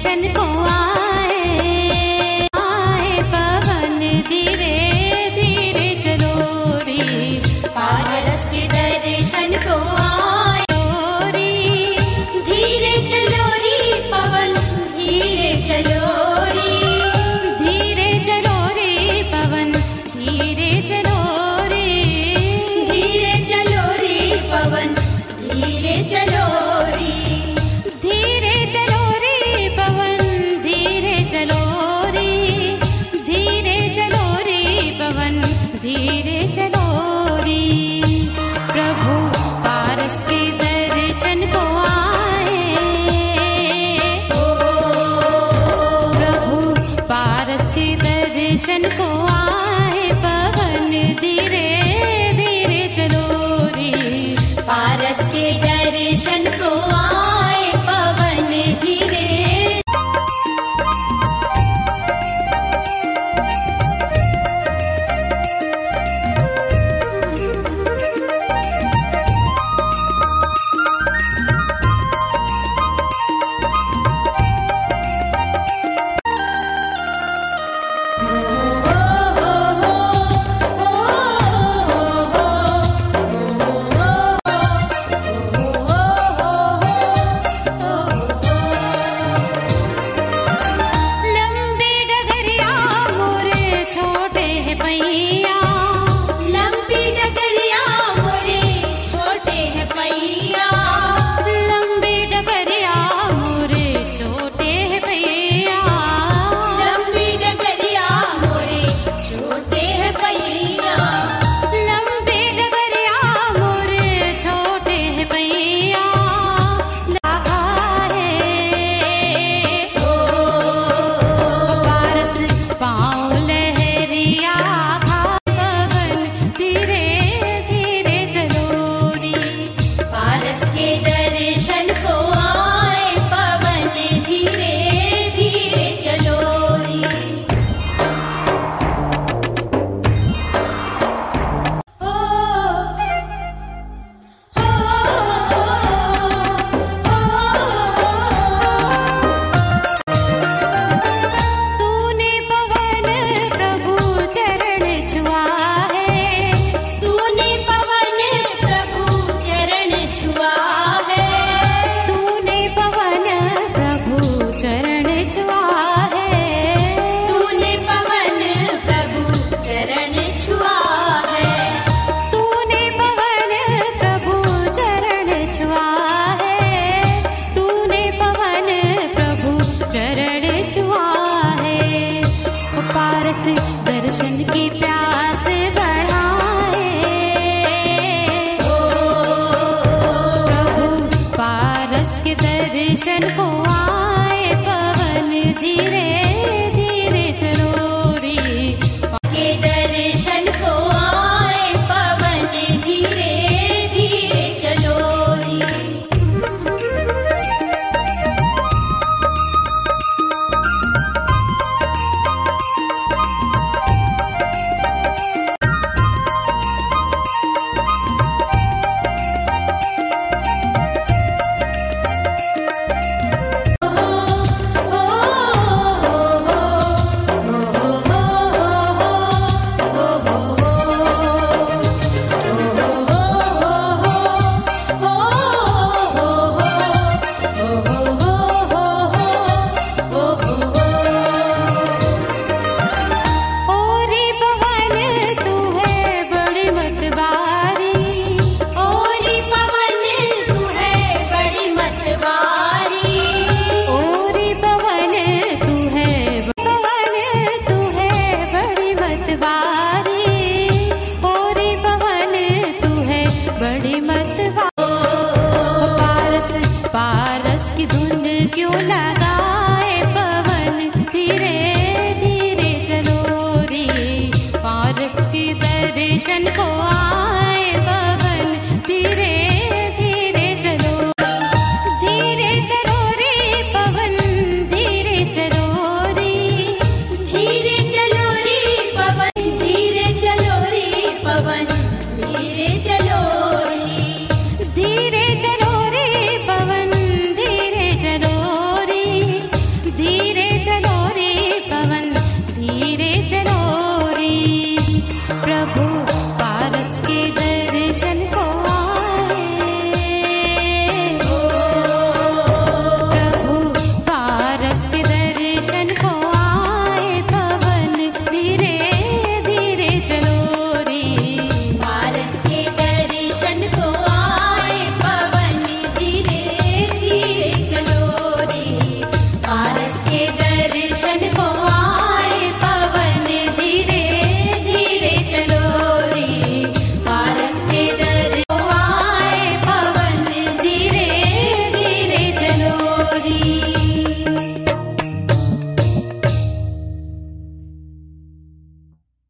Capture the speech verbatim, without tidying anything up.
दर्शन को आए आए पवन धीरे धीरे चलो रे पारस के दर्शन को आए रे धीरे चलो रे पवन धीरे चलो रे धीरे चलो रे पवन धीरे चलो रे धीरे चलो रे पवन धीरे चलो रे धीरे चलो रे पवन धीरे चलो रे धीरे चलो रे पवन धीरे चलो रे प्रभु पारस के दर्शन को आए ओ प्रभु पारस के दर्शन को आए पवन धीरे धीरे चलो रे पारस के दर्शन को आए पवन धीरे लंबी डगरिया मोरे छोटे हैं पैया लंबी डगरिया मोरे छोटे हैं पैया लंबी डगरिया मोरे छोटे हैं पैया लंबी डगरिया मोरे छोटे हैं पैया लंबी डगरिया मोरे छोटे हैं पैया लगा है ओ पारस पाँव लहरिया था पवन धीरे धीरे चलो रे पारस के दर्शन को आए पवन धीरे धीरे चलो रे ओ ओ तूने पवन प्रभु चरण छुआ है तूने पवन प्रभु चरण छुआ है तूने पवन प्रभु चरण छुआ है तूने पवन प्रभु चरण छुआ है तूने पवन प्रभु चरण छुआ है तूने पवन प्रभु चरण छुआ है ओ पारस दर्शन की प्यास बढ़ाए ओ प्रभु पारस के दर्शन को आए पवन धीरे धीरे चलो रे के दर्शन को आए पवन धीरे धीरे चलो रे ओरी पवन तू है बड़ी मतवारी ओरी पवन तू है बड़ी मतवारी ओरी पवन तू है पवन तू है बड़ी मतवारी ओरी पवन तू है बड़ी मतवारी पारस पारस की धुन क्यों लगाए पवन धीरे धीरे चलो रे पारस के दर्शन को